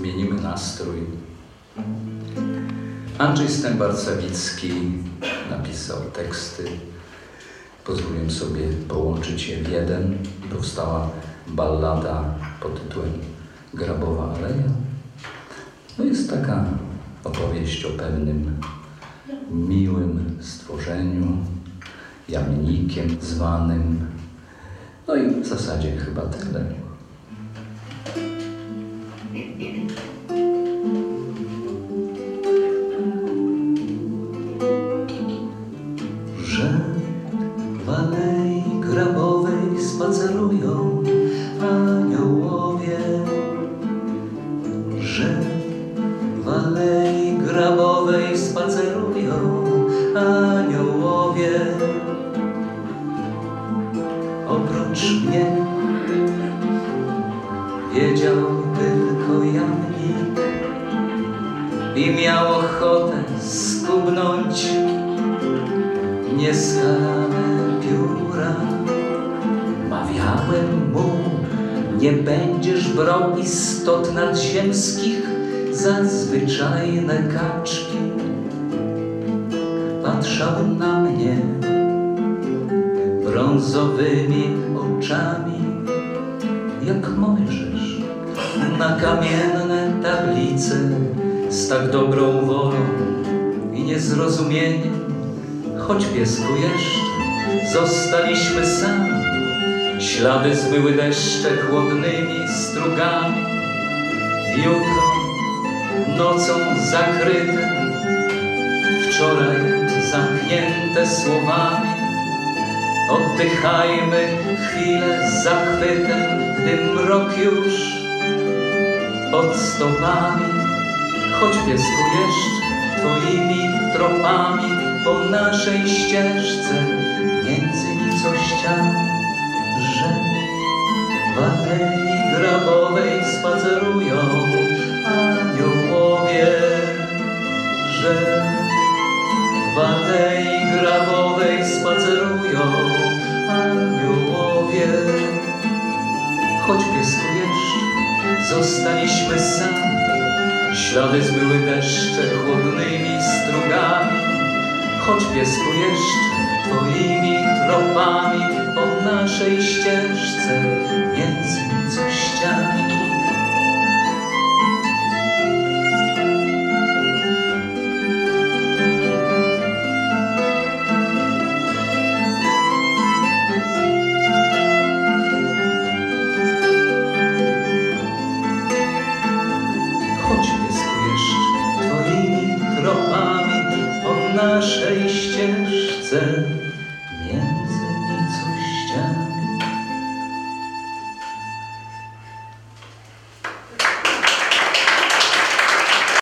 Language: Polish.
zmienimy nastrój. Andrzej Stębar-Sawicki napisał teksty. Pozwoliłem sobie połączyć je w jeden i powstała ballada pod tytułem Grabowa Aleja. No jest taka opowieść o pewnym miłym stworzeniu, jamnikiem zwanym. No i w zasadzie chyba tyle. Że w alei grabowej spacerują aniołowie, że w alei grabowej spacerują aniołowie. Oprócz mnie wiedział tylko jamnik i miał ochotę skubnąć nieskalane pióra. Mawiałem mu, nie będziesz brał istot nadziemskich za zwyczajne kaczki. Patrzał na mnie brązowymi oczami, jak Mojżesz na kamienne tablice, z tak dobrą wolą i niezrozumieniem. Choć piesku jeszcze zostaliśmy sami, ślady zmyły deszcze chłodnymi strugami. Jutro nocą zakryte, wczoraj zamknięte słowami. Oddychajmy chwilę z zachwytem, gdy mrok już pod stopami. Choć piesku jeszcze twoimi tropami po naszej ścieżce między nicościami, że w alei grabowej spacerują aniołowie, że w alei grabowej spacerują aniołowie. Choć piesku jeszcze zostaliśmy sami, ślady zmyły deszcze chłodnymi strugami. Choć piesku jeszcze twoimi tropami po naszej ścieżce między nicościami.